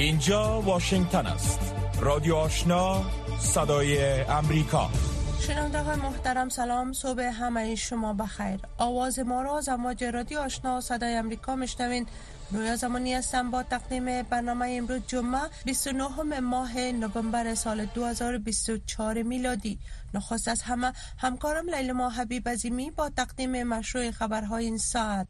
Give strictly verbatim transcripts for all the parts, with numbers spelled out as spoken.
اینجا واشنگتن است. رادیو آشنا، صدای امریکا. شنونده های محترم سلام، صبح همه شما بخیر. آواز ما را از امواج رادیو آشنا صدای امریکا میشنوین. نویا زمانی هستم با تقدیم برنامه امروز جمعه بیست و نهم ماه نوامبر سال دو هزار و بیست و چهار میلادی. نخست از همه همکارم لیلا حبیب عظیمی با تقدیم مشروع خبرهای این ساعت.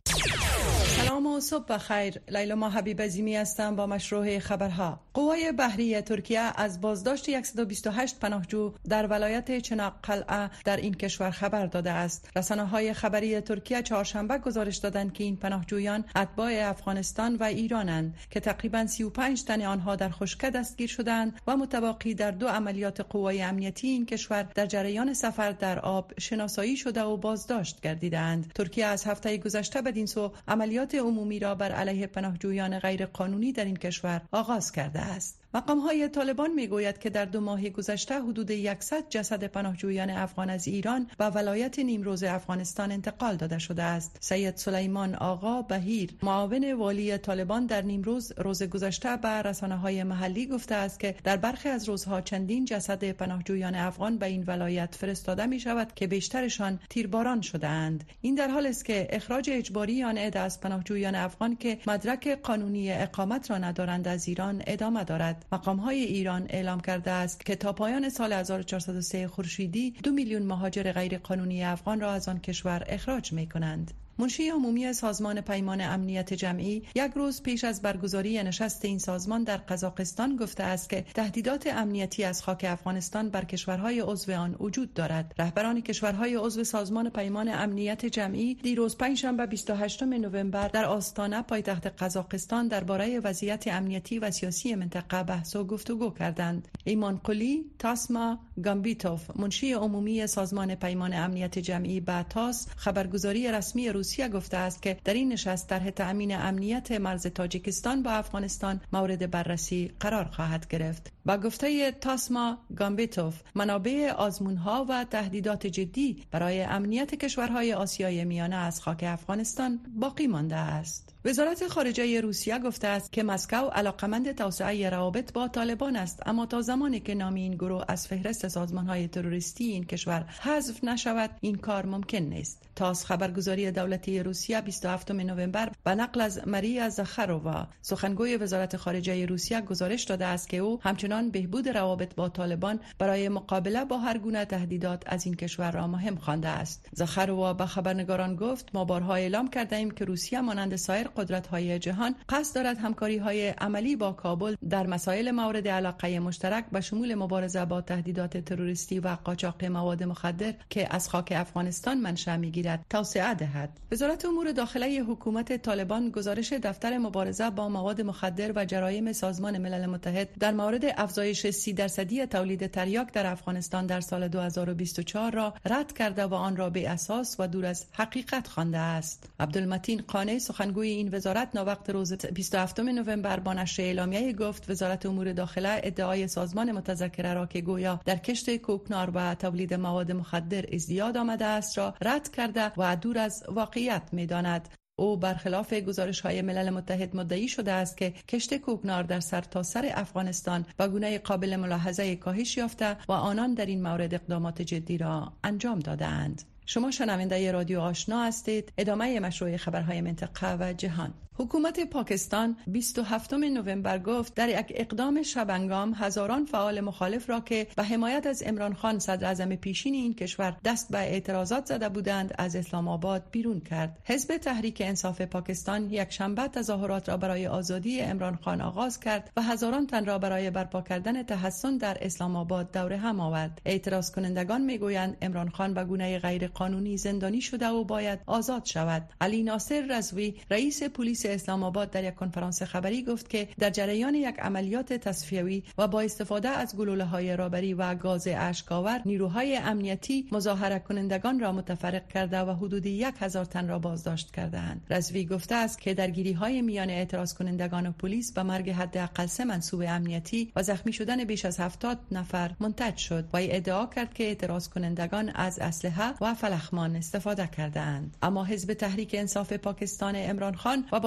سلام و صبح بخیر. لیلا حبیب عظیمی هستم با مشروع خبرها. قوای بحری ترکیه از بازداشت صد و بیست و هشت پناهجو در ولایت چناققلعه در این کشور خبر داده است. رسانه‌های خبری ترکیه چهارشنبه گزارش دادند که این پناهجویان اتباع افغانستان و ایرانند که تقریباً سی و پنج تن آنها در خشکه دستگیر شدند و متواقی در دو عملیات قوای امنیتی این کشور در جریان سفر در آب شناسایی شده و بازداشت گردیدند. ترکیه از هفته گذشته بدین سو عملیات عمومی را بر علیه پناهجویان غیر قانونی در این کشور آغاز کرده است. مقام‌های طالبان می‌گوید که در دو ماه گذشته حدود صد جسد پناهجویان افغان از ایران به ولایت نیمروز افغانستان انتقال داده شده است. سید سلیمان آقا بهیر، معاون والی طالبان در نیمروز، روز گذشته به رسانه‌های محلی گفته است که در برخی از روزها چندین جسد پناهجویان افغان به این ولایت فرستاده می‌شود که بیشترشان تیرباران شده‌اند. این در حالی است که اخراج اجباری آن عده از پناهجویان افغان که مدرک قانونی اقامت را ندارند از ایران ادامه دارد. مقام‌های ایران اعلام کرده است که تا پایان سال هزار و چهارصد و سه خورشیدی دو میلیون مهاجر غیر قانونی افغان را از آن کشور اخراج می‌کنند. منشی عمومی سازمان پیمان امنیت جمعی یک روز پیش از برگزاری نشست این سازمان در قزاقستان گفته است که تهدیدات امنیتی از خاک افغانستان بر کشورهای عضو آن وجود دارد. رهبران کشورهای عضو سازمان پیمان امنیت جمعی دیروز پنجشنبه بیست و هشتم نوامبر در آستانه پایتخت قزاقستان درباره وضعیت امنیتی و سیاسی منطقه بحث و گفتگو کردند. ایمان قلی تاسما گامبیتوف، منشی عمومی سازمان پیمان امنیت جمعی به تاس خبرگزاری رسمی روسیه گفته است که در این نشست طرح تأمین امنیت مرز تاجیکستان با افغانستان مورد بررسی قرار خواهد گرفت. با گفته تاسما گامبیتوف، منابع آزمون‌ها و تهدیدات جدی برای امنیت کشورهای آسیای میانه از خاک افغانستان باقی مانده است. وزارت خارجه روسیه گفته است که مسکو علاقمند توسعه روابط با طالبان است، اما تا زمانی که نام این گروه از فهرست سازمان‌های تروریستی این کشور حذف نشود این کار ممکن نیست. تاس خبرگزاری دولتی روسیه بیست و هفتم نوامبر به نقل از ماریا زاخارووا، سخنگوی وزارت خارجه روسیه، گزارش داده است که او همچنان بهبود روابط با طالبان برای مقابله با هر گونه تهدیدات از این کشور را مهم خوانده است. زاخارووا به خبرنگاران گفت: ما بارها اعلام کرده ایم که روسیه مانند سایر قدرت‌های جهان قصد دارد همکاری‌های عملی با کابل در مسائل مورد علاقه مشترک به شمول مبارزه با تهدیدات تروریستی و قاچاق مواد مخدر که از خاک افغانستان منشأ می‌گیرد توسعه دهد. وزارت امور داخلی حکومت طالبان گزارش دفتر مبارزه با مواد مخدر و جرایم سازمان ملل متحد در مورد افزایش سی درصدی تولید تریاک در افغانستان در سال دو هزار و بیست و چهار را رد کرده و آن را بی اساس و دور از حقیقت خوانده است. عبدالمتین قانع، سخنگوی این وزارت، ناوقت روز بیست و هفتم نوامبر با نشر اعلامیه گفت وزارت امور داخله ادعای سازمان متذکره را که گویا در کشت کوکنار و تولید مواد مخدر ازدیاد آمده است را رد کرده و دور از واقعیت می‌داند. او برخلاف گزارش‌های ملل متحد مدعی شده است که کشت کوکنار در سرتاسر افغانستان به گونه قابل ملاحظه کاهش یافته و آنان در این مورد اقدامات جدی را انجام داده‌اند. شما شنونده رادیو آشنا هستید. ادامه مشروع خبرهای منطقه و جهان. حکومت پاکستان بیست و هفتم نوامبر گفت در یک اقدام شبانگام هزاران فعال مخالف را که به حمایت از عمران خان صدر اعظم پیشین این کشور دست به اعتراضات زده بودند از اسلام آباد بیرون کرد. حزب تحریک انصاف پاکستان یک شنبه تظاهرات را برای آزادی عمران خان آغاز کرد و هزاران تن را برای برپا کردن تحسن در اسلام آباد دور هم آورد. اعتراض کنندگان میگویند عمران خان به گونه غیر قانونی زندانی شده و باید آزاد شود. علی ناصر رضوی، رئیس پلیس اسلام آباد، در یک کنفرانس خبری گفت که در جریان یک عملیات تصفیوی و با استفاده از گلوله‌های رابری و گاز اشک‌آور نیروهای امنیتی مظاهره کنندگان را متفرق کرده و حدود یک هزار تن را بازداشت کردند. رضوی گفته است که درگیری‌های میان اعتراض کنندگان و پلیس به مرگ حداقل سه منصوب امنیتی و زخمی شدن بیش از هفتاد نفر منتج شد و ادعا کرد که اعتراض کنندگان از اسلحه و فلخمان استفاده کردند. اما حزب تحریک انصاف پاکستان عمران خان و با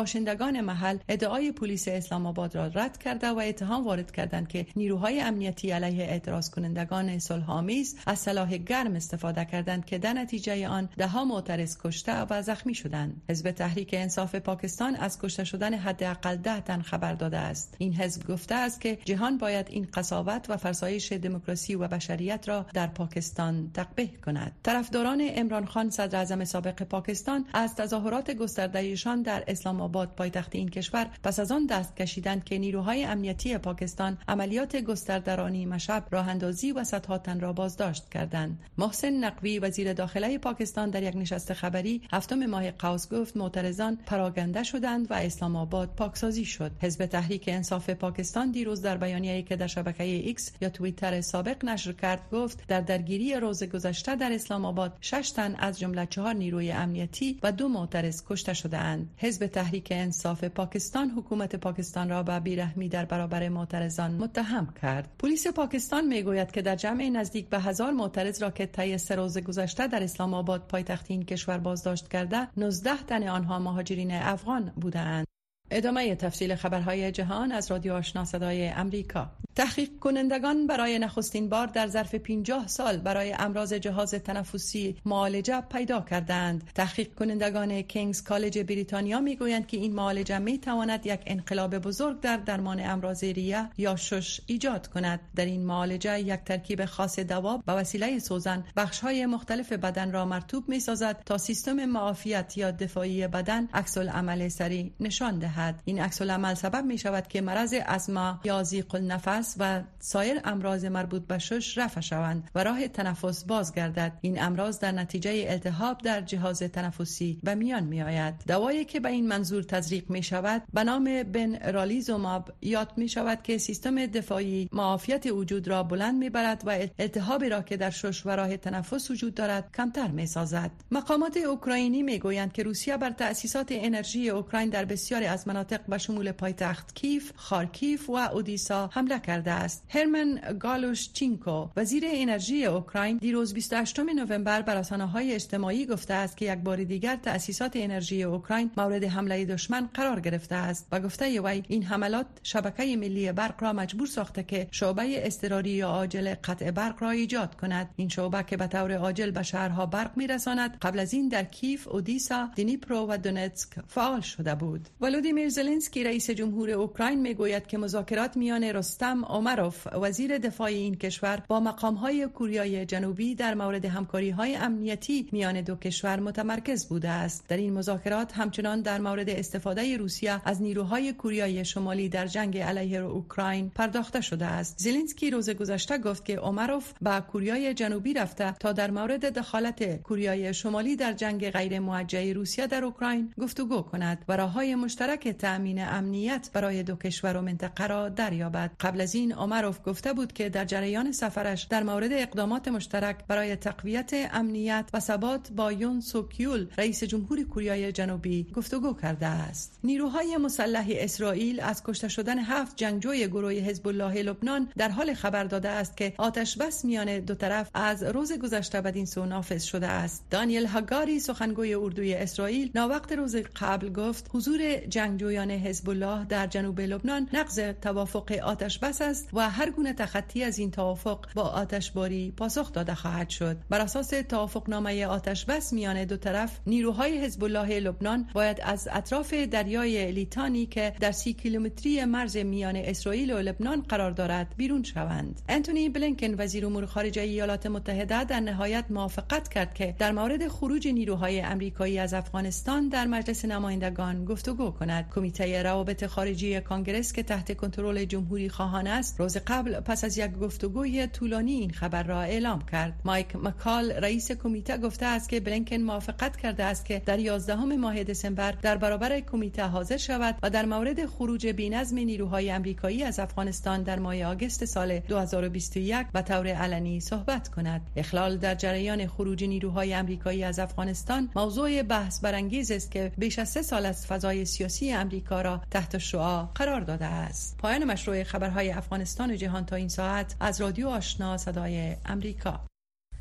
باشندگان محل ادعای پلیس اسلام آباد را رد کرده و اتهام وارد کردند که نیروهای امنیتی علیه اعتراض کنندگان صلح‌آمیز از سلاح گرم استفاده کردند که در نتیجه آن ده ها معترض کشته و زخمی شدند. حزب تحریک انصاف پاکستان از کشته شدن حداقل ده تن خبر داده است. این حزب گفته است که جهان باید این قساوت و فرسایش دموکراسی و بشریت را در پاکستان تقبیح کند. طرفداران عمران خان صدر اعظم سابق پاکستان از تظاهرات گسترده‌ایشان در اسلام آباد پایتخت این کشور پس از آن دست کشیدند که نیروهای امنیتی پاکستان عملیات گسترده را نیمه شب راه اندازی و صدها تن را بازداشت کردند. محسن نقوی وزیر داخله پاکستان در یک نشست خبری هفتم ماه قوس گفت معترضان پراگنده شدند و اسلام آباد پاکسازی شد. حزب تحریک انصاف پاکستان دیروز در بیانیه‌ای که در شبکه ایکس یا توییتر سابق نشر کرد گفت در درگیری روز گذشته در اسلام آباد شش تن از جمله چهار نیروی امنیتی و دو معترض کشته شده‌اند. حزب تحریک انصاف پاکستان حکومت پاکستان را به بیرحمی در برابر معترضان متهم کرد. پلیس پاکستان میگوید که در جمع نزدیک به هزار معترض را که طی سه روز گذشته در اسلام آباد پایتخت این کشور بازداشت کرده، نوزده تن آنها مهاجرین افغان بودند. ادامه تفصیل خبرهای جهان از رادیو آشنا صدای امریکا. تحقیق کنندگان برای نخستین بار در ظرف پنجاه سال برای امراض جهاز تنفسی معالجه پیدا کردند. تحقیق کنندگان کینگز کالج بریتانیا میگویند که این معالجه میتواند یک انقلاب بزرگ در درمان امراض ریه یا شش ایجاد کند. در این معالجه یک ترکیب خاص دوا به وسیله سوزن بخش‌های مختلف بدن را مرطوب می‌سازد تا سیستم معافیت یا دفاعی بدن عکس العمل سریع نشان دهد. این عکس العمل سبب می شود که مرض آسما یا ضیق النفس و سایر امراض مربوط به شش رفع شوند و راه تنفس بازگردد. این امراض در نتیجه التهاب در جهاز تنفسی به میان می آید. دوایی که به این منظور تزریق می شود به نام بنرالیزوماب یاد می شود که سیستم دفاعی معافیت وجود را بلند می برد و التهابی را که در شش و راه تنفس وجود دارد کمتر می سازد. مقامات اوکراینی می گویند که روسیه بر تأسیسات انرژی اوکراین در بسیاری از مناطق به شمول پایتخت کیف، خارکیف و اودیسا حمله کرده است. هرمن گالوشچینکو وزیر انرژی اوکراین دیروز بیست و هشتم نوامبر بر رسانه‌های اجتماعی گفته است که یک بار دیگر تأسیسات انرژی اوکراین مورد حمله دشمن قرار گرفته است و گفته وی این حملات شبکه ملی برق را مجبور ساخته که شعبه اضطراری یا عاجل قطع برق را ایجاد کند. این شعبه که به طور عاجل به شهرها برق می‌رساند قبل از این در کیف، اودیسا، دنیپرو و دونتسک فعال شده بود. ولودیمیر زلنسکی رئیس جمهور اوکراین میگوید که مذاکرات میان رستم اومروف وزیر دفاع این کشور با مقام‌های کوریای جنوبی در مورد همکاری‌های امنیتی میان دو کشور متمرکز بوده است. در این مذاکرات همچنان در مورد استفاده روسیه از نیروهای کوریای شمالی در جنگ علیه اوکراین پرداخته شده است. زلنسکی روز گذشته گفت که اومروف به کوریای جنوبی رفته تا در مورد دخالت کوریای شمالی در جنگ غیر موجه روسیه در اوکراین گفتگو کند و راه‌های مشترک تأمین امنیت برای دو کشور و منطقه را دریابد. قبل از این اومروف گفته بود که در جریان سفرش در مورد اقدامات مشترک برای تقویت امنیت و ثبات با یون سوکیول رئیس جمهور کوریای جنوبی گفتگو کرده است. نیروهای مسلح اسرائیل از کشته شدن هفت جنگجوی گروه حزب الله لبنان در حال خبر داده است که آتش بس میان دو طرف از روز گذشته بدین سو نافذ شده است. دانیل هاگاری سخنگوی اردوی اسرائیل ناوقت روز قبل گفت حضور جنگجویان حزب الله در جنوب لبنان نقض توافق آتش بس است و هر گونه تخطی از این توافق با آتشباری پاسخ داده خواهد شد. بر اساس توافقنامه آتش بس میان دو طرف نیروهای حزب الله لبنان باید از اطراف دریای لیتانی که در سی کیلومتری مرز میان اسرائیل و لبنان قرار دارد بیرون شوند. انتونی بلینکن وزیر امور خارجه ایالات متحده در نهایت موافقت کرد که در مورد خروج نیروهای آمریکایی از افغانستان در مجلس نمایندگان گفتگو کند. کمیته روابط خارجی کانگرس که تحت کنترل جمهوری خواهان است روز قبل پس از یک گفتگوی طولانی این خبر را اعلام کرد. مایک مکال رئیس کمیته گفته است که بلینکن موافقت کرده است که در یازدهم ماه دسامبر در برابر کمیته حاضر شود و در مورد خروج بی‌نظم نیروهای آمریکایی از افغانستان در ماه آگوست سال دو هزار و بیست و یک به طور علنی صحبت کند. اخلال در جریان خروج نیروهای آمریکایی از افغانستان موضوع بحث برانگیز است که بیش از سه سال از فضای سیاسی آمریکا را تحت شعاع قرار داده است. پایان مشروع خبرهای افغانستان و جهان تا این ساعت از رادیو آشنا صدای امریکا.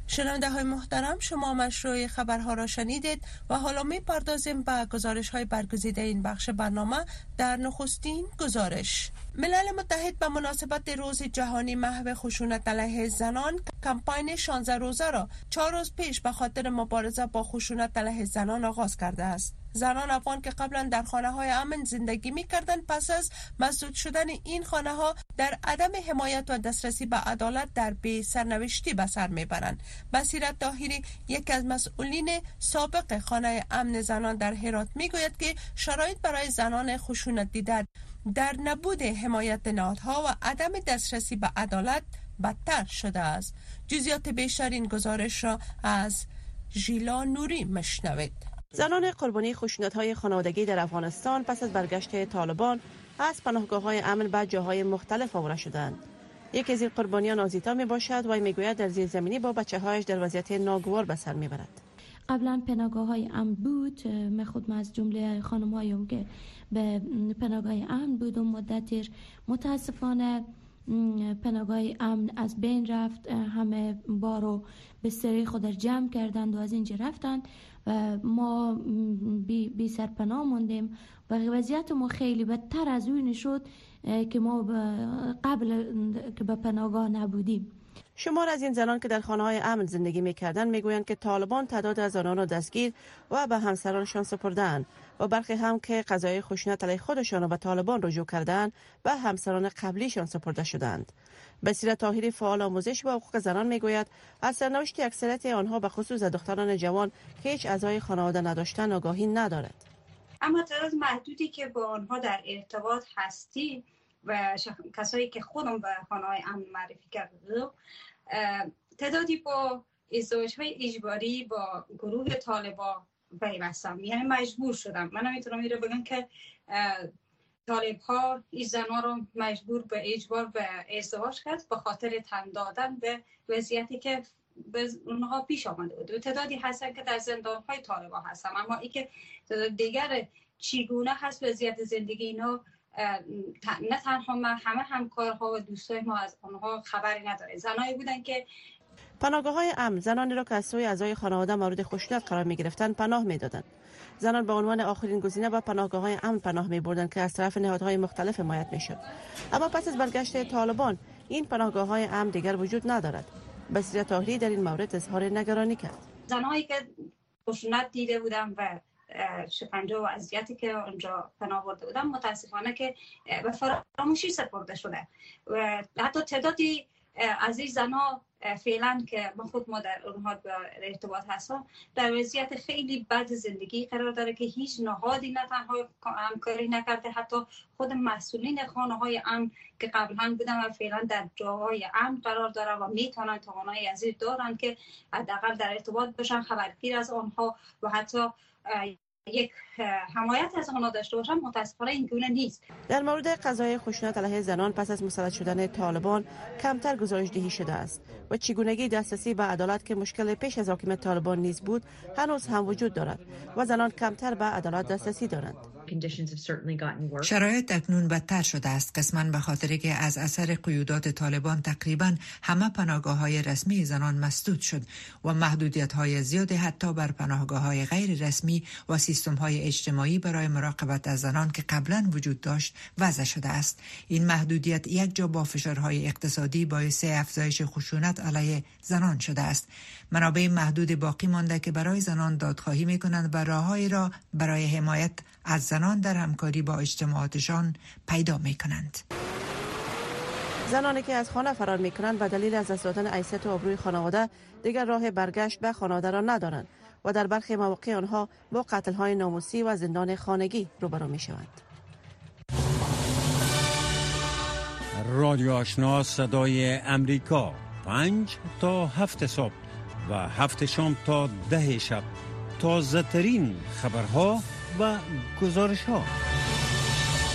شنونده های محترم، شما مشروع خبرها را شنیدید و حالا می پردازیم به گزارش های برگزیده این بخش برنامه. در نخستین گزارش، ملل متحد به مناسبت روز جهانی محو خشونت علیه زنان کمپاین شانزده روزه را چهار روز پیش به خاطر مبارزه با خشونت علیه زنان آغاز کرده است. زنان افغان که قبلا در خانه های امن زندگی می کردند، پس از مسدود شدن این خانه ها در عدم حمایت و دسترسی به عدالت در بی سرنوشتی به سر می برند. بصیرت طاهری، یکی از مسئولین سابق خانه امن زنان در هرات، می گوید که شرایط برای زنان خشونت دیده در نبود حمایت نهادها و عدم دسترسی به عدالت بدتر شده است. جزئیات بیشتر این گزارش را از ژیلا نوری مشنوید. زنان قربانی خشونت‌های خانوادگی در افغانستان پس از برگشت طالبان از پناهگاه‌های امن به جاهای مختلف آورده شدند. یکی از این قربانیان آزیتا می باشد و میگوید در زیرزمینی با بچه‌هایش در وضعیت ناگوار به سر میبرد. قبلا پناهگاه‌های امن بود، من خود از جمله خانم‌هایم که به پناهگاه امن بود و مدتی متاسفانه پناهگاه امن از بین رفت. همه بارو به سری خود جمع کردند و از اینجا رفتند و ما بی, بی سرپناه موندیم و وضعیت ما خیلی بدتر از اون شد که ما قبل که به پناهگاه نبودیم. شمار از این زنان که در خانه‌های امن زندگی می‌کردند میگویند که طالبان تعداد از آنان را دستگیر و به همسرانشان سپردند و برخی هم که قضای خشونت علیه خودشان را به طالبان رجوع کردند به همسران قبلیشان سپرده شدند. بصیرت طاهری، فعال آموزش و حقوق زنان، میگوید از سرنوشت اکثریت آنها به خصوص دختران جوان که هیچ اعضای خانواده نداشتند آگاهی ندارد. اما تعداد محدودی که با آنها در ارتباط هستی و شخ... کسایی که خودم به خانه‌های امن معرفی کردم، تعدادی با ازدواج‌های اجباری با گروه طالبان پیوستم، یعنی مجبور شدم. من نمیتونم این رو بگم که طالب‌ها این زن‌ها رو مجبور به اجبار به ازدواج کرد به خاطر تن دادن به وضعیتی که به اونها پیش آمده بود. تعدادی هستن که در زندان‌های طالبان هستن، اما این که تعداد دیگر چگونه هست وضعیت زندگی اینا، نه تنها ما، همه همکارها و دوستای ما از آنها خبری نداره. زنایی بودن که پناهگاه‌های امن زنانی را که از سوی اعضای خانواده مورد خشونت قرار می‌گرفتند پناه می‌دادند. زنان به عنوان آخرین گزینه به پناهگاه‌های امن پناه می‌بردند که از طرف نهادهای مختلف حمایت می‌شد. اما پس از برگشت طالبان این پناهگاه‌های امن دیگر وجود ندارد. بصیرت طاهری در این مورد اظهار نگرانی کرد. زنایی که خشونت دیده بودند و شکنجه و اذیتی که اونجا پناه برده بودن متاسفانه که به فراموشی سپرده شده و حتی تعدادی از این زنها فعلا که من خود ما در اونها به ارتباط هستم در وضعیت خیلی بد زندگی قرار داره که هیچ نهادی نه تنها همکاری نکرده، حتی خود مسئولین خانه های امن که قبلا بودن و فعلا در جاهای امن قرار دارن و میتونن توانایی از این دارن که حداقل در ارتباط باشن، خبرگیر از آنها و حتی یک حمایت از آنها داشته باشن. متاسفانه این گونه نیست. در مورد قضای خشونت علیه زنان پس از مسلط شدن طالبان کمتر گزارش دهی شده است و چگونگی دسترسی به عدالت که مشکل پیش از حاکمیت طالبان نیز بود هنوز هم وجود دارد و زنان کمتر به عدالت دسترسی دارند. شرایط اکنون بدتر شده است، قسماً به خاطر که از اثر قیودات طالبان تقریباً همه پناهگاه‌های رسمی زنان مسدود شد و محدودیت‌های زیادی حتی بر پناهگاه‌های غیر رسمی و سیستم‌های اجتماعی برای مراقبت از زنان که قبلاً وجود داشت وضع شده است. این محدودیت یک جا با فشارهای اقتصادی باعث افزایش خشونت علیه زنان شده است. منابع محدود باقی مانده که برای زنان دادخواهی می‌کنند و راه‌هایی را برای حمایت از زنان در همکاری با اجتماعاتشان پیدا می‌کنند. زنانی که از خانه فرار می‌کنند به دلیل از دست دادن حیثیت و آبروی خانواده دیگر راه برگشت به خانواده را ندارند و در برخی مواقع آنها با قتل‌های ناموسی و زندان خانگی روبرو می‌شوند. رادیو آشنا صدای امریکا، پنج تا هفت صبح و هفت شام تا ده شب، تازه ترین خبرها و گزارش ها.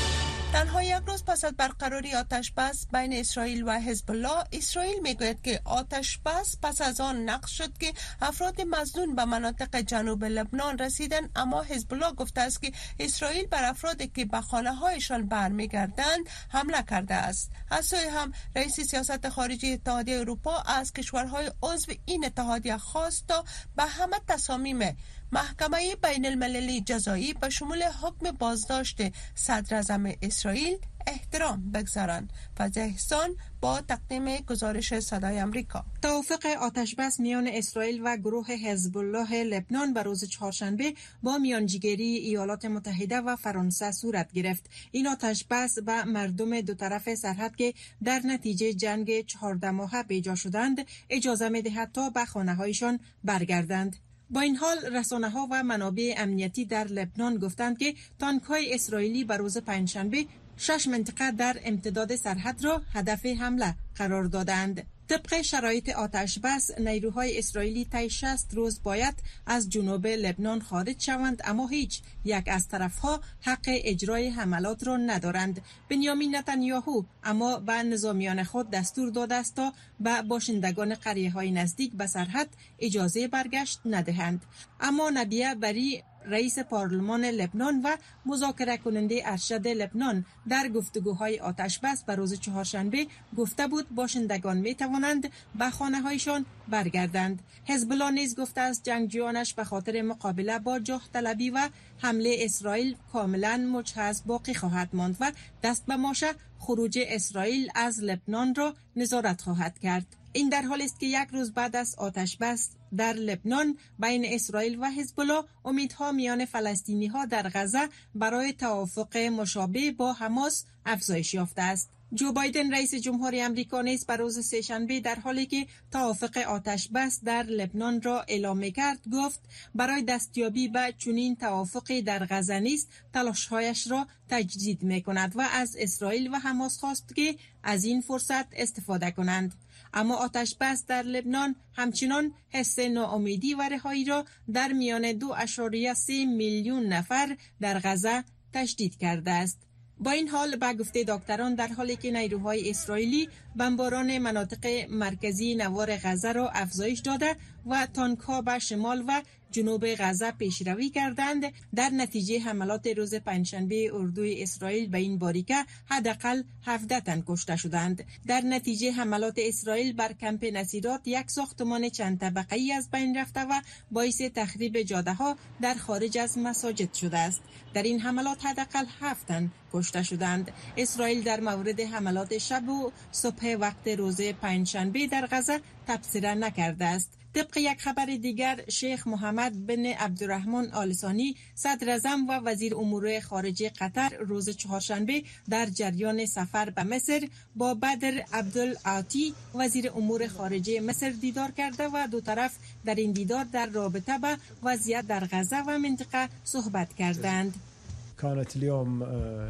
تنها یک روز پس از برقراری آتش بس بین اسرائیل و حزب الله، اسرائیل میگوید که آتش بس پس از آن نقض شد که افراد مظنون به مناطق جنوب لبنان رسیدند، اما حزب الله گفته است که اسرائیل بر افرادی که به خانه هایشان برمیگردند حمله کرده است. از سوی هم رئیس سیاست خارجی اتحادیه اروپا از کشورهای عضو این اتحادیه خواست تا به همه تصامیم محکمه بین المللی جزایی به شمول حکم بازداشت صدر اعظم اسرائیل احترام بگذارند. فضل احسان با تقدیم گزارش صدای امریکا. توافق آتش بس میان اسرائیل و گروه حزب الله لبنان به روز چهارشنبه با میانجیگری ایالات متحده و فرانسه صورت گرفت. این آتش بس به مردم دو طرف سرحد که در نتیجه جنگ چهارده ماهه بیجا شدند اجازه می‌دهد تا به خانه‌هایشان برگردند. با این حال رسانه‌ها و منابع امنیتی در لبنان گفتند که تانک‌های اسرائیلی به روز پنجشنبه شش منطقه در امتداد سرحد را هدف حمله قرار دادند. طبق شرایط آتش بس، نیروهای اسرائیلی طی شصت روز باید از جنوب لبنان خارج شوند، اما هیچ یک از طرفها حق اجرای حملات را ندارند. بنیامین نتانیاهو اما به نظامیان خود دستور داده است تا به باشندگان قریه‌های نزدیک به سرحد اجازه برگشت ندهند. اما نبیه بری، رئیس پارلمان لبنان و مذاکره کننده ارشد لبنان، در گفتگوهای آتش بس به روز چهارشنبه گفته بود باشندگان می توانند به خانه هایشان برگردند. حزب الله نیز گفته است جنگجویانش به خاطر مقابله با جاه طلبی و حمله اسرائیل کاملا مجهز باقی خواهد ماند و دست به ماشه خروج اسرائیل از لبنان را نظارت خواهد کرد. این در حالی است که یک روز بعد از آتش بس در لبنان بین اسرائیل و حزب الله، امیدها میان فلسطینی ها در غزه برای توافق مشابه با حماس افزایش یافته است. جو بایدن رئیس جمهوری آمریکا نیز بر روز سه‌شنبه در حالی که توافق آتش بس در لبنان را اعلام کرد گفت برای دستیابی به چنین توافقی در غزه نیز تلاش‌هایش را تجدید می‌کند و از اسرائیل و حماس خواست که از این فرصت استفاده کنند. اما آتش بس در لبنان همچنان حس ناامیدی و رهایی را در میان دو ممیز سه میلیون نفر در غزه تشدید کرده است. با این حال به گفته دکتران، در حالی که نیروهای اسرائیلی بمباران مناطق مرکزی نوار غزه را افزایش داده و تانک‌ها به شمال و جنوب غزه پیشروی کردند، در نتیجه حملات روز پنجشنبه اردوی اسرائیل به این باریکه حداقل هفده تن کشته شدند. در نتیجه حملات اسرائیل بر کمپ نصیرات، یک ساختمان چند طبقه‌ای از بین رفته و باعث تخریب جاده‌ها در خارج از مساجد شده است. در این حملات حداقل هفت تن کشته شدند. اسرائیل در مورد حملات شب و صبح وقت روز پنجشنبه در غزه تبصره نکرده است. طبق یک خبر دیگر، شیخ محمد بن عبدالرحمن آل ثانی، صدر اعظم و وزیر امور خارجه قطر، روز چهارشنبه در جریان سفر به مصر با بدر عبدالعاطی وزیر امور خارجه مصر دیدار کرده و دو طرف در این دیدار در رابطه با وضعیت در غزه و منطقه صحبت کردند. كانت اليوم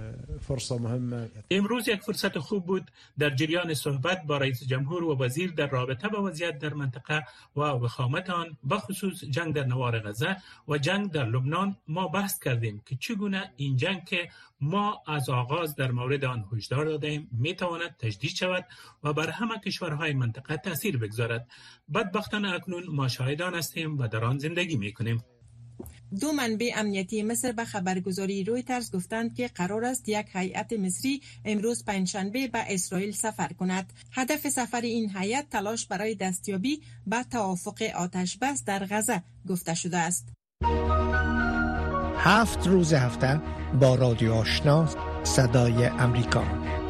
فرصة مهمة. امروز یک فرصت خوب بود در جریان صحبت با رئیس جمهور و وزیر در رابطه با وضعیت در منطقه و وخامت آن، بخصوص جنگ در نوار غزه و جنگ در لبنان. ما بحث کردیم که چگونه این جنگ که ما از آغاز در مورد آن هشدار دادیم میتواند تجدید شود و بر همه کشورهای منطقه تاثیر بگذارد. بدبختانه اکنون ما شاهدان هستیم و در آن زندگی میکنیم. دو منبع امنیتی مصر به خبرگزاری رویترز گفتند که قرار است یک هیئت مصری امروز پنجشنبه به اسرائیل سفر کند. هدف سفر این هیئت تلاش برای دستیابی به توافق آتش بس در غزه گفته شده است. هفت روز هفته با رادیو آشنا صدای امریکا.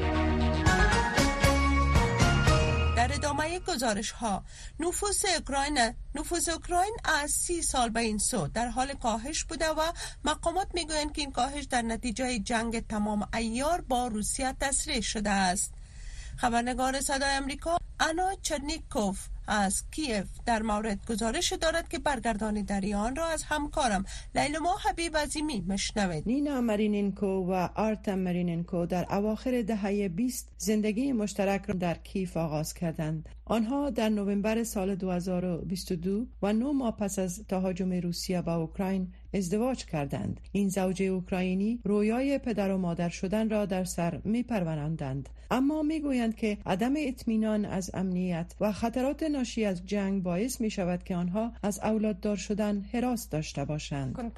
گزارش ها نفوذ اوکراین نفوذ اوکراین از سی سال به این سو در حال کاهش بوده و مقامات میگویند که این کاهش در نتیجه جنگ تمام عیار با روسیه تسریع شده است. خبرنگار صدای امریکا آنا چرنیکوف از کیف در مورد گزارش دارد که برگردانیدن آن را از همکارم لیلما حبیب عظیمی مشنوید. نینا مارینینکو و آرتم مارینینکو در اواخر دهه بیست زندگی مشترک را در کیف آغاز کردند. آنها در نوامبر سال دو هزار و بیست و دو و نه ماه پس از تهاجم روسیه به اوکراین ازدواج کردند. این زوج اوکراینی رویای پدر و مادر شدن را در سر می‌پروراندند، اما میگویند که عدم اطمینان از امنیت و خطرات ناشی از جنگ باعث می شود که آنها از اولاددار شدن هراس داشته باشند.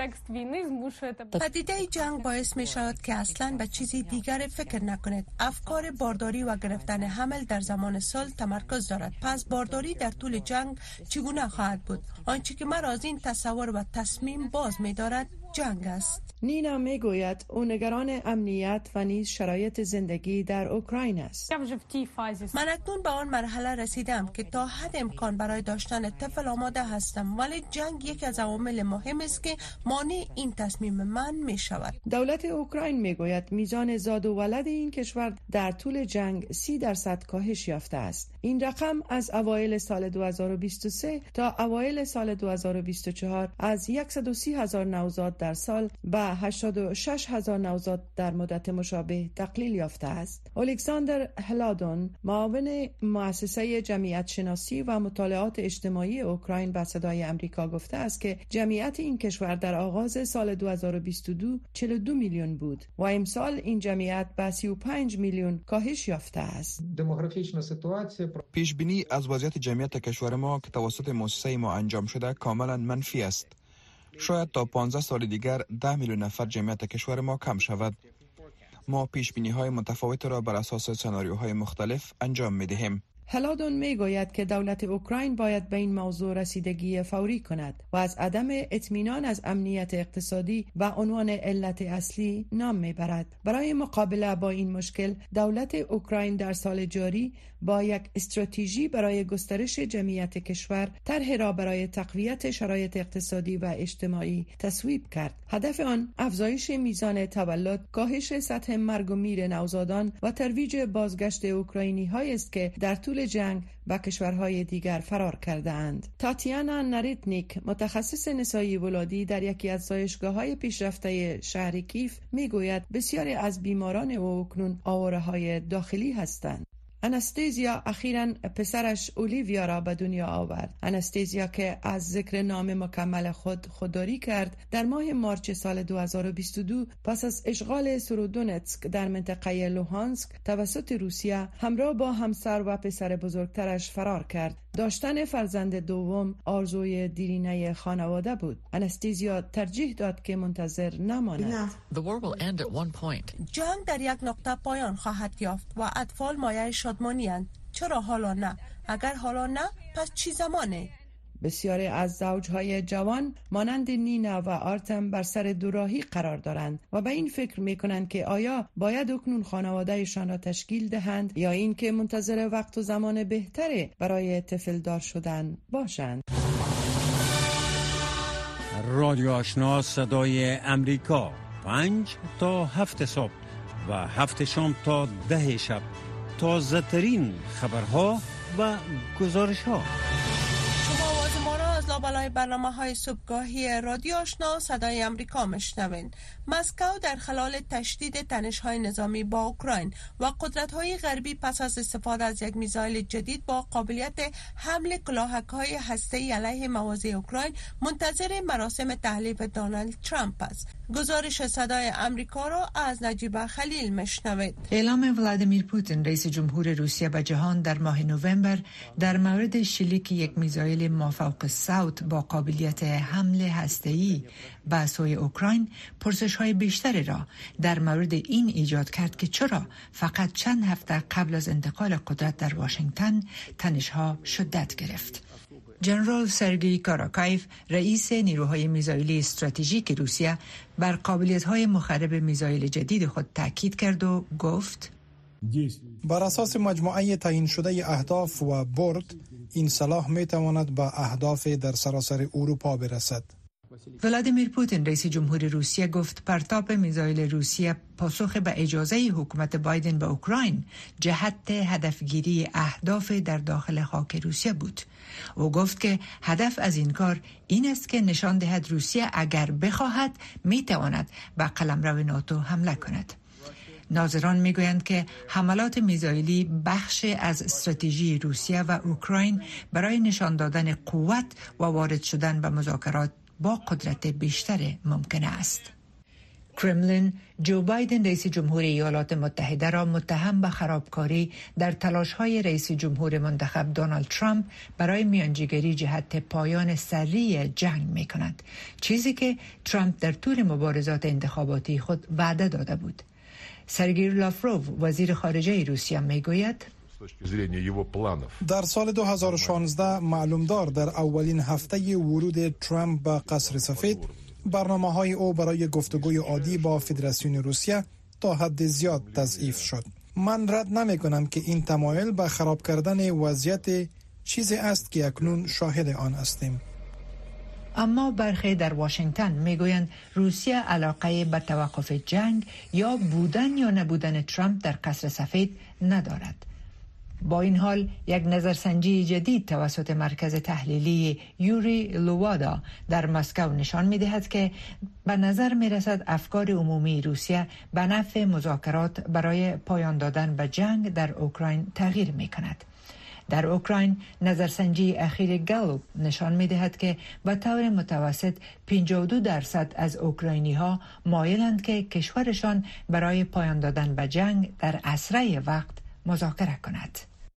پدیده جنگ باعث می شود که اصلاً به چیزی دیگر فکر نکنید. افکار بارداری و گرفتن حمل در زمان صلح تمرکز دارد. پس بارداری در طول جنگ چگونه خواهد بود؟ آنچه که مرا از این تصور و تصمیم باز می دارد جنگ است. نینا میگوید او نگران امنیت و نیز شرایط زندگی در اوکراین است. من اکنون به آن مرحله رسیدم که تا حد امکان برای داشتن طفل آماده هستم، ولی جنگ یک از عوامل مهم است که مانع این تصمیم من می شود. دولت اوکراین میگوید میزان زاد و ولد این کشور در طول جنگ سی درصد کاهش یافته است. این رقم از اوایل سال دو هزار و بیست و سه تا اوایل سال دو هزار و بیست و چهار از صد و سی هزار نوزاد در سال به هشتاد و شش هزار نوزاد در مدت مشابه تقلیل یافته است. الکساندر هلادون، معاون مؤسسه جمعیت شناسی و مطالعات اجتماعی اوکراین به صدای امریکا گفته است که جمعیت این کشور در آغاز سال دو هزار و بیست و دو چهل و دو میلیون بود و امسال این جمعیت به سی و پنج میلیون کاهش یافته است. پیش بینی از وضعیت جمعیت کشور ما که توسط مؤسسه ما انجام شده کاملا منفی است. شاید تا پانزده سال دیگر ده میلیون نفر جمعیت کشور ما کم شود. ما پیش بینی های متفاوت را بر اساس سناریوهای مختلف انجام می دهیم. هلادون می گوید که دولت اوکراین باید به این موضوع رسیدگی فوری کند و از عدم اطمینان از امنیت اقتصادی و عنوان علت اصلی نام می برد. برای مقابله با این مشکل دولت اوکراین در سال جاری با یک استراتژی برای گسترش جمعیت کشور طرحی را برای تقویت شرایط اقتصادی و اجتماعی تصویب کرد. هدف آن افزایش میزان تولد، کاهش سطح مرگ و میر نوزادان و ترویج بازگشت اوکراینی هایی است که در طول جنگ به کشورهای دیگر فرار کرده اند. تاتیانا نریتنیک، متخصص نسایی ولادی در یکی از زایشگاه‌های پیشرفته شهر کیف، میگوید بسیاری از بیماران او اکنون آواره‌های داخلی هستند. انستزیا اخیراً پسرش اولیویا را به دنیا آورد. انستزیا که از ذکر نام مکمل خود خودداری کرد، در ماه مارچ سال دو هزار و بیست و دو پس از اشغال سرودونتسک در منطقه لوهانسک توسط روسیه همراه با همسر و پسر بزرگترش فرار کرد. داشتن فرزند دوم آرزوی دیرینه خانواده بود. انستزیا ترجیح داد که منتظر نماند. جنگ در یک نقطه پایان خواهد یافت و اطفال مایه شادمانی اند. چرا حالا نه؟ اگر حالا نه، پس چی زمانه؟ بسیاری از زوجهای جوان مانند نینا و آرتم بر سر دوراهی قرار دارند و به این فکر میکنند که آیا باید اکنون خانوادهشان را تشکیل دهند یا این که منتظر وقت و زمان بهتری برای طفل دار شدن باشند. رادیو آشنا صدای امریکا، پنج تا هفت صبح و هفت شام تا ده شب، تازه ترین خبرها و گزارش ها. لابلای برنامه های صبحگاهی رادیو آشنا صدای امریکا مشنوین. مسکو در خلال تشدید تنش های نظامی با اوکراین و قدرت های غربی پس از استفاده از یک میزایل جدید با قابلیت حمل کلاهک های هسته‌ای علیه مواضع اوکراین منتظر مراسم تحلیف دونالد ترامپ است. گزارش صدای امریکا را از نجیبه خلیل مشنوید. اعلام ولادیمیر پوتین رئیس جمهور روسیه به جهان در ماه نوامبر در مورد شلیک یک میزایل مافوق صوت با قابلیت حمل هسته‌ای به سوی اوکراین پرسش‌های بیشتری را در مورد این ایجاد کرد که چرا فقط چند هفته قبل از انتقال قدرت در واشنگتن تنش‌ها شدت گرفت. جنرال سرگئی کاراکایف، رئیس نیروهای میزایلی استراتژیک روسیه، بر قابلیت‌های مخرب میزایل جدید خود تاکید کرد و گفت: بر اساس مجموعه تعیین شده اهداف و برد، این سلاح میتواند به اهداف در سراسر اروپا برسد. ولادیمیر پوتین رئیس جمهوری روسیه گفت پرتاب میزایل روسیه پاسخ به اجازه حکومت بایدن به اوکراین جهت هدفگیری اهداف در داخل خاک روسیه بود. او گفت که هدف از این کار این است که نشان دهد روسیه اگر بخواهد میتواند به قلمرو ناتو حمله کند. ناظران میگویند که حملات میزایلی بخش از استراتژی روسیه و اوکراین برای نشان دادن قوت و وارد شدن به مذاکرات با قدرت بیشتر ممکن است. کرملین جو بایدن رئیس جمهوری ایالات متحده را متهم به خرابکاری در تلاش‌های رئیس جمهور منتخب دونالد ترامپ برای میانجیگری جهت پایان سریع جنگ می‌کند، چیزی که ترامپ در طول مبارزات انتخاباتی خود وعده داده بود. سرگئی لاوروف وزیر خارجه روسیه میگوید در سال دو هزار و شانزده معلومدار در اولین هفته ورود ترامپ به قصر سفید برنامه‌های او برای گفتگوی عادی با فدراسیون روسیه تا حد زیاد تضعیف شد. من رد نمی‌کنم که این تمایل به خراب کردن وضعیت چیزی است که اکنون شاهد آن هستیم. اما برخی در واشنگتن میگویند روسیه علاقه به توقف جنگ یا بودن یا نبودن ترامپ در قصر سفید ندارد. با این حال یک نظرسنجی جدید توسط مرکز تحلیلی یوری لوادا در مسکو نشان می‌دهد که به نظر می‌رسد افکار عمومی روسیه به نفع مذاکرات برای پایان دادن به جنگ در اوکراین تغییر می‌کند. در اوکراین نظرسنجی اخیر گالوپ نشان می‌دهد که به طور متوسط پنجاه و دو درصد از اوکراینی‌ها مایلند که کشورشان برای پایان دادن به جنگ در اسرع وقت مذاکره کند.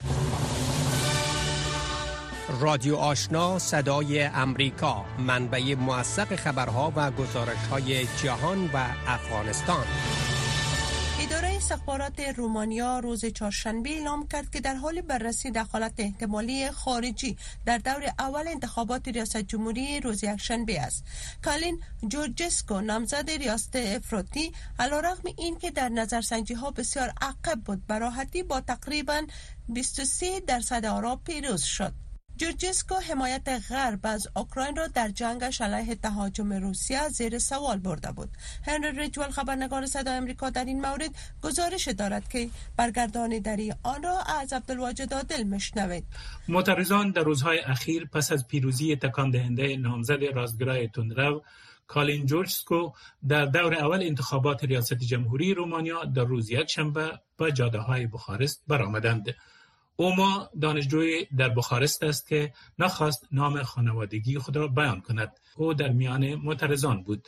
رادیو آشنا صدای امریکا، منبع موثق خبرها و گزارش‌های جهان و افغانستان. اداره استخبارات رومانیا روز چهارشنبه اعلام کرد که در حال بررسی دخالت احتمالی خارجی در دور اول انتخابات ریاست جمهوری روز یکشنبه است. کالین جورجسکو نامزد ریاست افراطی علیرغم اینکه در نظرسنجی ها بسیار عقب بود، به راحتی با تقریباً بیست و سه درصد آرا پیروز شد. جورجسکو حمایت غرب از اوکراین را در جنگش علیه تهاجم روسیه زیر سوال برده بود. هنری ریجوال خبرنگار صدای آمریکا در این مورد گزارش دارد که برگردانداری آن را از عبدالواجد عادل میشنوید. معترضان در روزهای اخیر پس از پیروزی تکان دهنده نامزد راستگرای تندرو کالین جورجسکو در دور اول انتخابات ریاست جمهوری رومانیا در روز یکشنبه به جاده‌های بخارست برآمدند. اوما دانشجوی در بخارست است که نخواست نام خانوادگی خود را بیان کند. او در میان معترضان بود.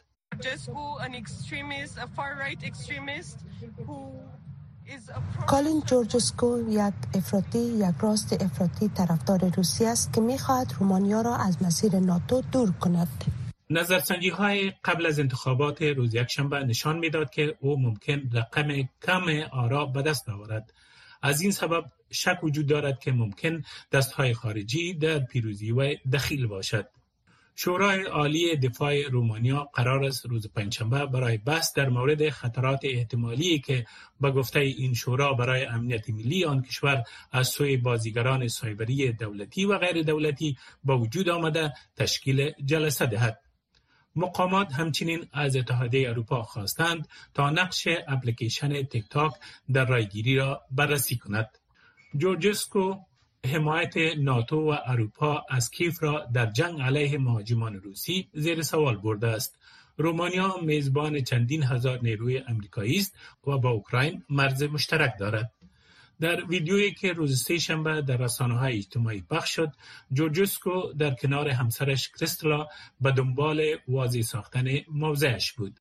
کالین جورجسکو یک افراطی، یک راست افراطی طرفدار روسیه است که می‌خواهد رومانیا را از مسیر ناتو دور کند. نظرسنجی های قبل از انتخابات روز یکشنبه نشان می‌داد که او ممکن رقم کم آرا به دست آورد. از این سبب شک وجود دارد که ممکن دستهای خارجی در پیروزی و دخیل باشد. شورای عالی دفاع رومانیا قرار است روز پنجشنبه برای بحث در مورد خطرات احتمالی که به گفته این شورا برای امنیت ملی آن کشور از سوی بازیگران سایبری دولتی و غیر دولتی با وجود آمده تشکیل جلسه دهد. مقامات همچنین از اتحادیه اروپا خواستند تا نقش اپلیکیشن تیک تاک در رایگیری را بررسی کند. جورجسکو حمایت ناتو و اروپا از کیف را در جنگ علیه مهاجمان روسی زیر سوال برده است. رومانیا میزبان چندین هزار نیروی آمریکایی است و با اوکراین مرز مشترک دارد. در ویدیویی که روز سه‌شنبه در رسانه‌های اجتماعی پخش شد، جورجسکو در کنار همسرش کریستلا به دنبال واضح ساختن موضعش بود.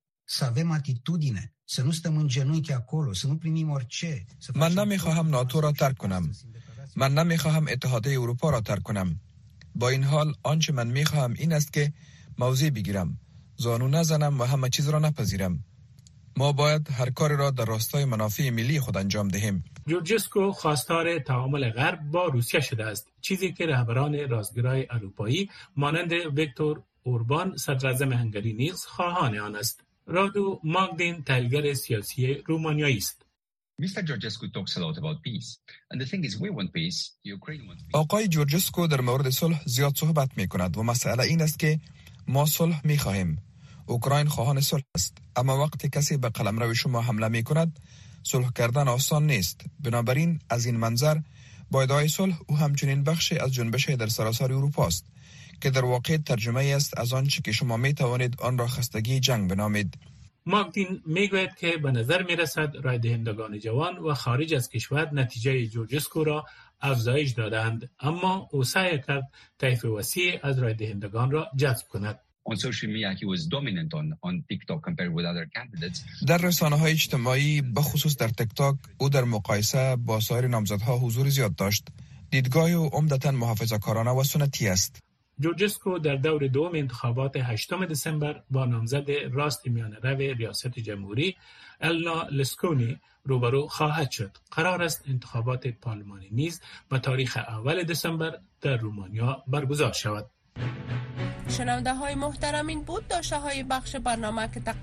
من نمیخواهم ناتو را ترک کنم. من نمیخواهم اتحادیه اروپا را ترک کنم. با این حال آنچه من میخواهم این است که موضع بگیرم، زانو نزنم و همه چیز را نپذیرم. ما باید هر کاری را در راستای منافع ملی خود انجام دهیم. جورجسکو خواستار تعامل غرب با روسیه شده است، چیزی که رهبران راستگرای اروپایی مانند ویکتور اوربان صدراعظم هنگری نیز خواهان آن است. رادو ماگدین تحلیلگر سیاسی رومانیایی است. آقای جورجسکو در مورد صلح زیاد صحبت می کند و مسئله این است که ما صلح می خواهیم. اوکراین خواهان صلح است، اما وقتی کسی به قلمرو شما حمله می کند صلح کردن آسان نیست. بنابراین از این منظر با ادعای صلح او همچنین بخشی از جنبش در سراسر اروپا است که در واقع ترجمه است از آنچه که شما می توانید آن را خستگی جنگ بنامید. مارتین میگوید که به نظر می رسد رای دهندگان جوان و خارج از کشور نتیجه جورجسکو را افزایش دادند، اما او سعی کرد طیف وسیع از رای دهندگان را جذب کند. در رسانه‌های اجتماعی بخصوص در تیک تاک او در مقایسه با سایر نامزدها حضور زیاد داشت. دیدگاه او عمدتاً محافظه‌کارانه و سنتی است. جورجسکو در دور دوم انتخابات هشتم دسامبر با نامزد راست میانه‌رو ریاست جمهوری النا لسکونی روبرو خواهد شد. قرار است انتخابات پارلمانی نیز به تاریخ اول دسامبر در رومانیا برگزار شود. شنونده های محترم، این بود داشته های بخش برنامه که تقدیم